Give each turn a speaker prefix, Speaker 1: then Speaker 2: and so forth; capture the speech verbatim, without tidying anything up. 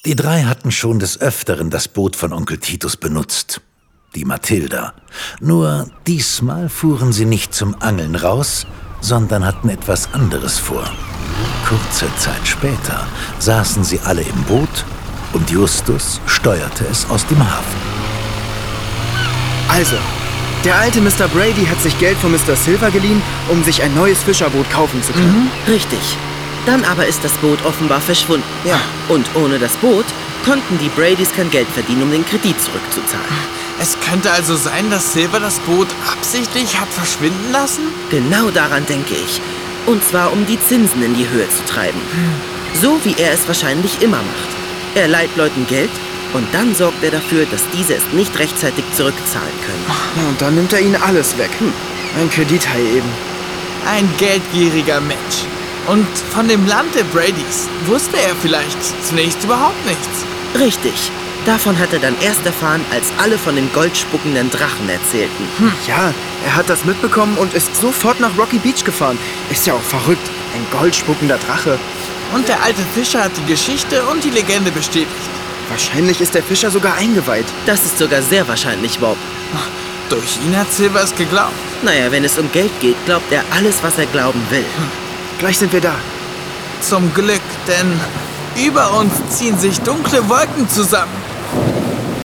Speaker 1: Die drei hatten schon des Öfteren das Boot von Onkel Titus benutzt. Die Mathilda. Nur diesmal fuhren sie nicht zum Angeln raus, sondern hatten etwas anderes vor. Kurze Zeit später saßen sie alle im Boot und Justus steuerte es aus dem Hafen.
Speaker 2: Also, der alte Mister Brady hat sich Geld von Mister Silver geliehen, um sich ein neues Fischerboot kaufen zu können.
Speaker 3: Mhm. Richtig. Dann aber ist das Boot offenbar verschwunden.
Speaker 2: Ja.
Speaker 3: Und ohne das Boot konnten die Bradys kein Geld verdienen, um den Kredit zurückzuzahlen.
Speaker 4: Es könnte also sein, dass Silver das Boot absichtlich hat verschwinden lassen?
Speaker 3: Genau daran denke ich. Und zwar, um die Zinsen in die Höhe zu treiben. So wie er es wahrscheinlich immer macht. Er leiht Leuten Geld und dann sorgt er dafür, dass diese es nicht rechtzeitig zurückzahlen können.
Speaker 2: Ja, und dann nimmt er ihnen alles weg. Hm. Ein Kredithai eben.
Speaker 4: Ein geldgieriger Mensch. Und von dem Land der Bradys wusste er vielleicht zunächst überhaupt nichts.
Speaker 3: Richtig. Davon hat er dann erst erfahren, als alle von dem goldspuckenden Drachen erzählten.
Speaker 2: Hm. Ja, er hat das mitbekommen und ist sofort nach Rocky Beach gefahren. Ist ja auch verrückt. Ein goldspuckender Drache.
Speaker 4: Und der alte Fischer hat die Geschichte und die Legende bestätigt.
Speaker 2: Wahrscheinlich ist der Fischer sogar eingeweiht.
Speaker 3: Das ist sogar sehr wahrscheinlich, Bob.
Speaker 4: Durch ihn hat Silver es geglaubt.
Speaker 3: Naja, wenn es um Geld geht, glaubt er alles, was er glauben will.
Speaker 2: Hm. Gleich sind wir da.
Speaker 4: Zum Glück, denn über uns ziehen sich dunkle Wolken zusammen.